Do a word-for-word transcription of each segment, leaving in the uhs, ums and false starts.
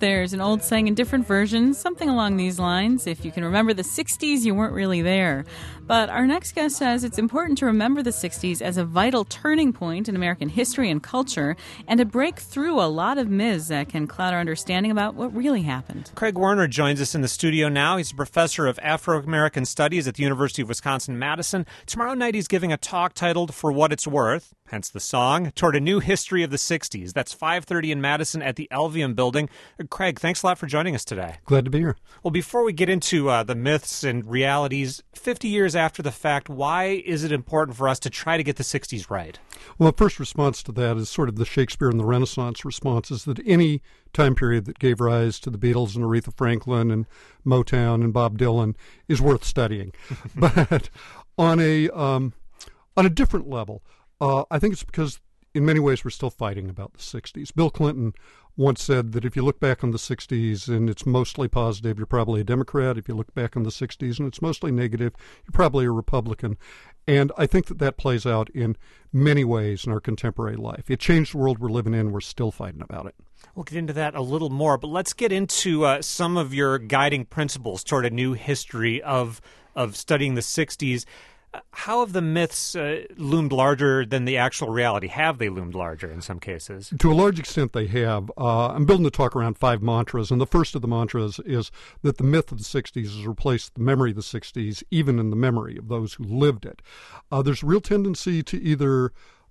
There's an old saying in different versions, something along these lines. If you can remember the sixties, you weren't really there. But our next guest says it's important to remember the sixties as a vital turning point in American history and culture, and to break through a lot of myths that can cloud our understanding about what really happened. Craig Warner joins us in the studio now. He's a professor of Afro-American Studies at the University of Wisconsin-Madison. Tomorrow night he's giving a talk titled For What It's Worth, hence the song, Toward a New History of the sixties. That's five thirty in Madison at the Elvium Building. Craig, thanks a lot for joining us today. Glad to be here. Well, before we get into uh, the myths and realities, fifty years after the fact, why is it important for us to try to get the sixties right? Well, the first response to that is sort of the Shakespeare and the Renaissance response, is that any time period that gave rise to the Beatles and Aretha Franklin and Motown and Bob Dylan is worth studying. But on a um, on a different level, uh, I think it's because in many ways we're still fighting about the sixties. Bill Clinton once said that if you look back on the sixties and it's mostly positive, you're probably a Democrat. If you look back on the sixties and it's mostly negative, you're probably a Republican. And I think that that plays out in many ways in our contemporary life. It changed the world we're living in. We're still fighting about it. We'll get into that a little more, but let's get into uh, some of your guiding principles toward a new history of of studying the sixties. How have the myths uh, loomed larger than the actual reality? Have they loomed larger in some cases? To a large extent, they have. Uh, I'm building the talk around five mantras, and the first of the mantras is that the myth of the sixties has replaced the memory of the sixties, even in the memory of those who lived it. Uh, there's a real tendency to either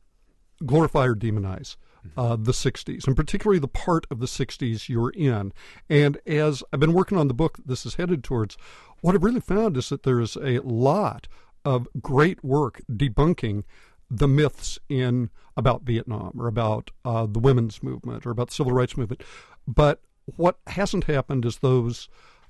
glorify or demonize uh, the sixties, and particularly the part of the sixties you're in. And as I've been working on the book that this is headed towards, what I've really found is that there's a lot of great work debunking the myths in about Vietnam or about uh, the women's movement or about the civil rights movement. But what hasn't happened is those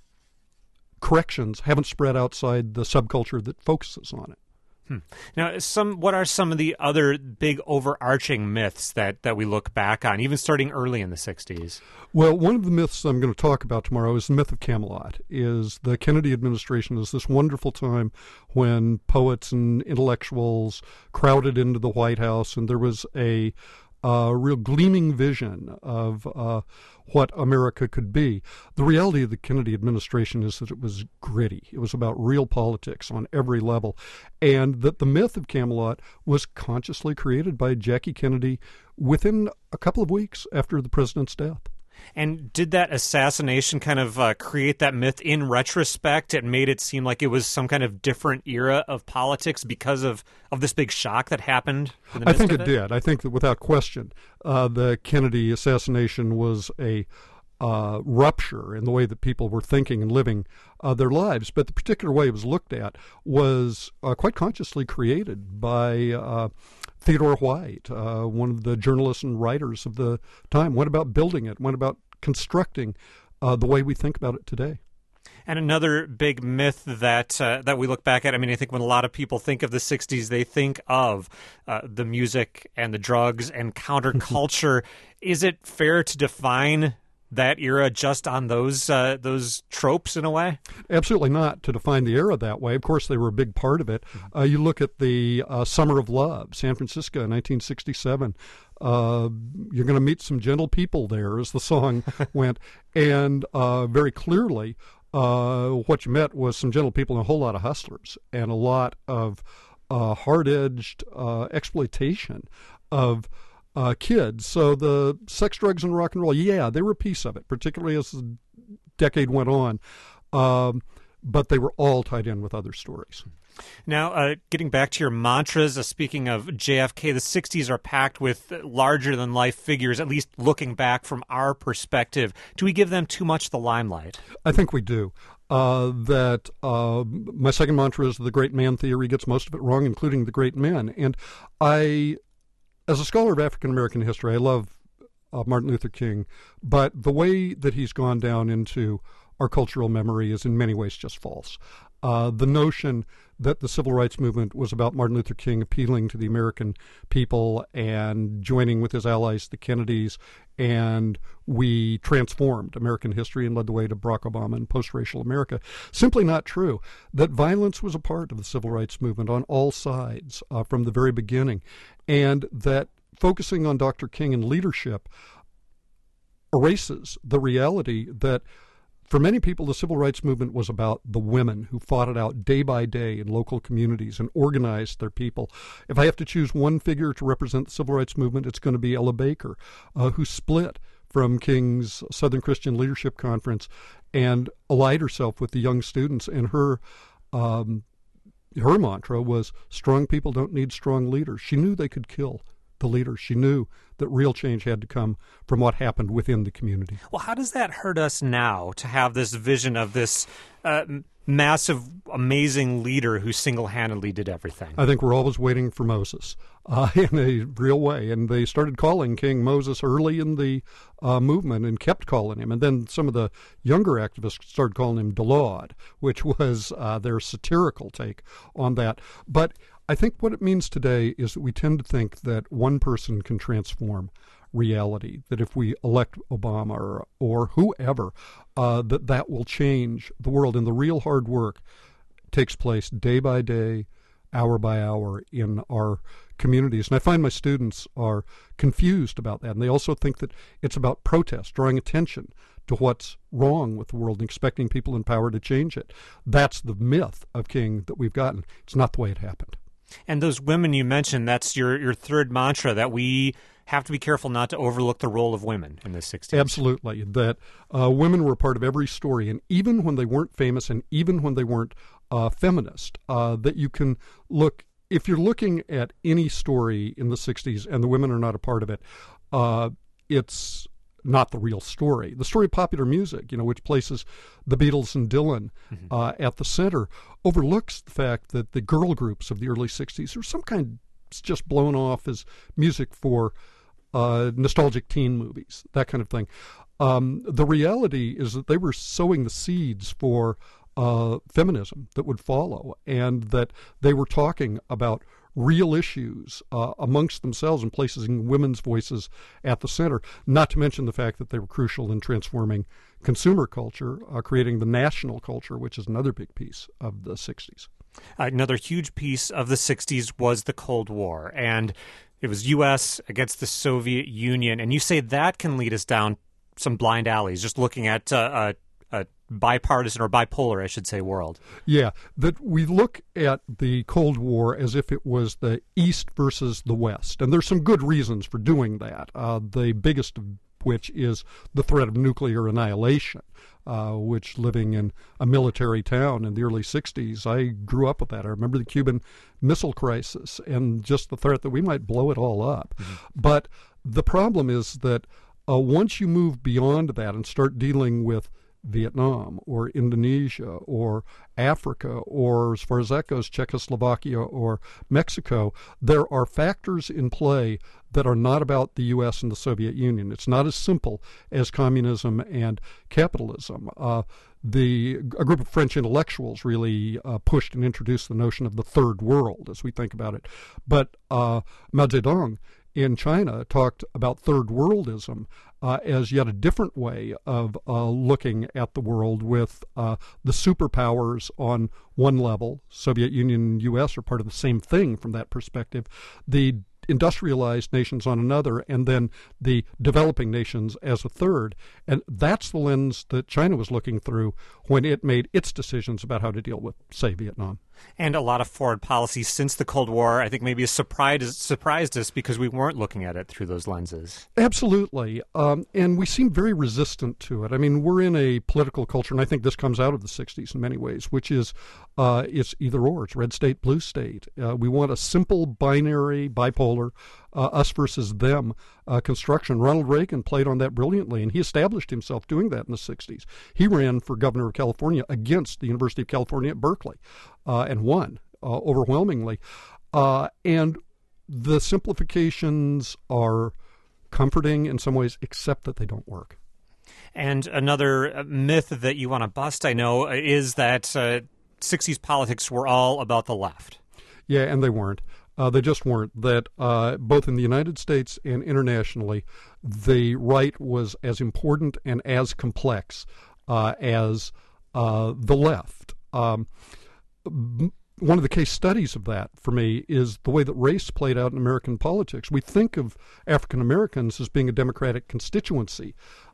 corrections haven't spread outside the subculture that focuses on it. Hmm. Now, some what are some of the other big overarching myths that, that we look back on, even starting early in the sixties? Well, one of the myths I'm going to talk about tomorrow is the myth of Camelot. Is the Kennedy administration is this wonderful time when poets and intellectuals crowded into the White House, and there was a a real gleaming vision of uh, what America could be. The reality of the Kennedy administration is that it was gritty. It was about real politics on every level, and that the myth of Camelot was consciously created by Jackie Kennedy within a couple of weeks after the president's death. And did that assassination kind of uh, create that myth in retrospect? It made it seem like it was some kind of different era of politics because of, of this big shock that happened in the I midst think of it, it did. I think that without question, uh, the Kennedy assassination was a uh, rupture in the way that people were thinking and living uh, their lives. But the particular way it was looked at was uh, quite consciously created by uh, Theodore White, uh, one of the journalists and writers of the time, went about building it, went about constructing uh, the way we think about it today. And another big myth that uh, that we look back at, I mean, I think when a lot of people think of the sixties, they think of uh, the music and the drugs and counterculture. Is it fair to define that era just on those uh, those tropes in a way? Absolutely not to define the era that way. Of course, they were a big part of it. Uh, you look at the uh, Summer of Love, San Francisco, nineteen sixty-seven. Uh, you're going to meet some gentle people there, as the song went. And uh, very clearly, uh, what you met was some gentle people and a whole lot of hustlers and a lot of uh, hard-edged uh, exploitation of Uh, kids. So the sex, drugs, and rock and roll, yeah, they were a piece of it, particularly as the decade went on. Um, but they were all tied in with other stories. Now, uh, getting back to your mantras, uh, speaking of J F K, the sixties are packed with larger-than-life figures, at least looking back from our perspective. Do we give them too much the limelight? I think we do. Uh, that uh, my second mantra is the great man theory gets most of it wrong, including the great men. And I... As a scholar of African-American history, I love uh, Martin Luther King, but the way that he's gone down into our cultural memory is in many ways just false. Uh, the notion that the civil rights movement was about Martin Luther King appealing to the American people and joining with his allies, the Kennedys, and we transformed American history and led the way to Barack Obama and post-racial America. Simply not true. That violence was a part of the civil rights movement on all sides uh, from the very beginning, and that focusing on Doctor King and leadership erases the reality that for many people, the civil rights movement was about the women who fought it out day by day in local communities and organized their people. If I have to choose one figure to represent the civil rights movement, it's going to be Ella Baker, uh, who split from King's Southern Christian Leadership Conference and allied herself with the young students. And her um, her mantra was, strong people don't need strong leaders. She knew they could kill the leaders. She knew that real change had to come from what happened within the community. Well, how does that hurt us now to have this vision of this uh, massive, amazing leader who single-handedly did everything? I think we're always waiting for Moses uh, in a real way. And they started calling King Moses early in the uh, movement and kept calling him. And then some of the younger activists started calling him Delord, which was uh, their satirical take on that. But I think what it means today is that we tend to think that one person can transform reality, that if we elect Obama or, or whoever, uh, that that will change the world. And the real hard work takes place day by day, hour by hour in our communities. And I find my students are confused about that. And they also think that it's about protest, drawing attention to what's wrong with the world and expecting people in power to change it. That's the myth of King that we've gotten. It's not the way it happened. And those women you mentioned, that's your, your third mantra, that we have to be careful not to overlook the role of women in the sixties. Absolutely. That uh, women were a part of every story. And even when they weren't famous and even when they weren't uh, feminist, uh, that you can look, if you're looking at any story in the sixties and the women are not a part of it, uh, it's not the real story. The story of popular music, you know, which places the Beatles and Dylan mm-hmm. uh, at the center, overlooks the fact that the girl groups of the early sixties are some kind just blown off as music for uh, nostalgic teen movies, that kind of thing. Um, the reality is that they were sowing the seeds for uh, feminism that would follow, and that they were talking about real issues uh, amongst themselves and placing women's voices at the center, not to mention the fact that they were crucial in transforming consumer culture, uh, creating the national culture, which is another big piece of the sixties. Another huge piece of the sixties was the Cold War, and it was U S against the Soviet Union, and you say that can lead us down some blind alleys, just looking at uh, a, a bipartisan or bipolar, I should say, world. Yeah, that we look at the Cold War as if it was the East versus the West, and there's some good reasons for doing that. Uh, the biggest of which is the threat of nuclear annihilation, uh, which living in a military town in the early sixties, I grew up with that. I remember the Cuban Missile Crisis and just the threat that we might blow it all up. Mm-hmm. But the problem is that uh, once you move beyond that and start dealing with Vietnam or Indonesia or Africa or, as far as that goes, Czechoslovakia or Mexico, there are factors in play that are not about the U S and the Soviet Union. It's not as simple as communism and capitalism. Uh, the a group of French intellectuals really uh, pushed and introduced the notion of the third world as we think about it. But uh, Mao Zedong in China talked about third worldism uh, as yet a different way of uh, looking at the world, with uh, the superpowers on one level. Soviet Union and U S are part of the same thing from that perspective. The industrialized nations on another, and then the developing nations as a third. And that's the lens that China was looking through when it made its decisions about how to deal with, say, Vietnam. And a lot of foreign policy since the Cold War, I think, maybe has surprised, surprised us because we weren't looking at it through those lenses. Absolutely. Um, and we seem very resistant to it. I mean, we're in a political culture, and I think this comes out of the sixties in many ways, which is uh, it's either or. It's red state, blue state. Uh, we want a simple, binary, bipolar, uh, us versus them uh, construction. Ronald Reagan played on that brilliantly, and he established himself doing that in the sixties. He ran for governor of California against the University of California at Berkeley. Uh, and won uh, overwhelmingly. Uh, and the simplifications are comforting in some ways, except that they don't work. And another myth that you want to bust, I know, is that uh, sixties politics were all about the left. Yeah, and they weren't. Uh, they just weren't. That uh, both in the United States and internationally, the right was as important and as complex uh, as uh, the left. Um, One of the case studies of that, for me, is the way that race played out in American politics. We think of African Americans as being a Democratic constituency,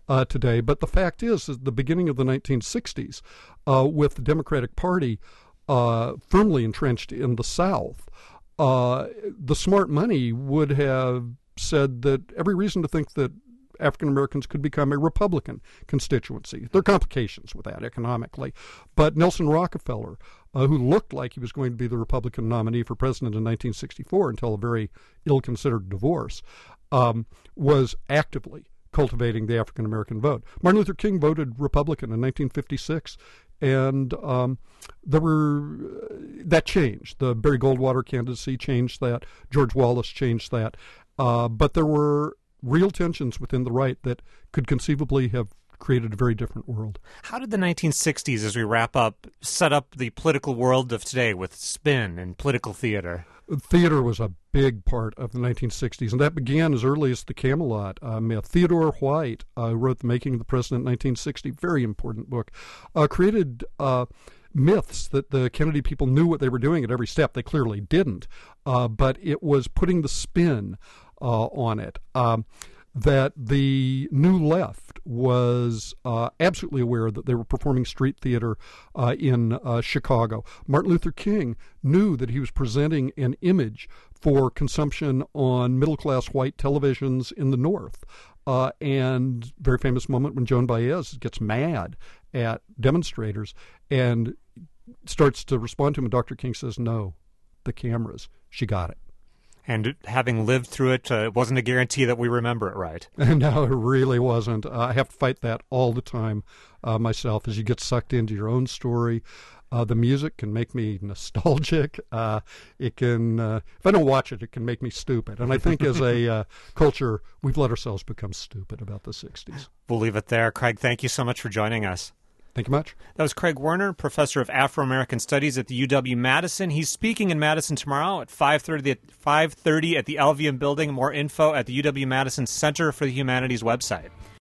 uh, today. But the fact is, at the beginning of the nineteen sixties, uh, with the Democratic Party uh, firmly entrenched in the South, uh, the smart money would have said that every reason to think that African Americans could become a Republican constituency. There are complications with that economically. But Nelson Rockefeller, uh, who looked like he was going to be the Republican nominee for president in nineteen sixty-four until a very ill-considered divorce, um, was actively cultivating the African American vote. Martin Luther King voted Republican in nineteen fifty-six. And um, there were that changed. The Barry Goldwater candidacy changed that. George Wallace changed that. Uh, but there were real tensions within the right that could conceivably have created a very different world. How did the nineteen sixties, as we wrap up, set up the political world of today with spin and political theater? Theater was a big part of the nineteen sixties, and that began as early as the Camelot uh, myth. Theodore White, uh, who wrote The Making of the President in nineteen sixty, very important book, uh, created uh, myths that the Kennedy people knew what they were doing at every step. They clearly didn't, uh, but it was putting the spin uh, on it. Um, that the New Left was uh, absolutely aware that they were performing street theater uh, in uh, Chicago. Martin Luther King knew that he was presenting an image for consumption on middle-class white televisions in the North. Uh, and very famous moment when Joan Baez gets mad at demonstrators and starts to respond to him, and Doctor King says, no, the cameras, she got it. And having lived through it, uh, it wasn't a guarantee that we remember it right. No, it really wasn't. Uh, I have to fight that all the time uh, myself as you get sucked into your own story. Uh, the music can make me nostalgic. Uh, it can, uh, if I don't watch it, it can make me stupid. And I think as a uh, culture, we've let ourselves become stupid about the sixties. We'll leave it there. Craig, thank you so much for joining us. Thank you much. That was Craig Werner, professor of Afro-American Studies at the U W-Madison. He's speaking in Madison tomorrow at five thirty at the Alvium Building. More info at the U W-Madison Center for the Humanities website.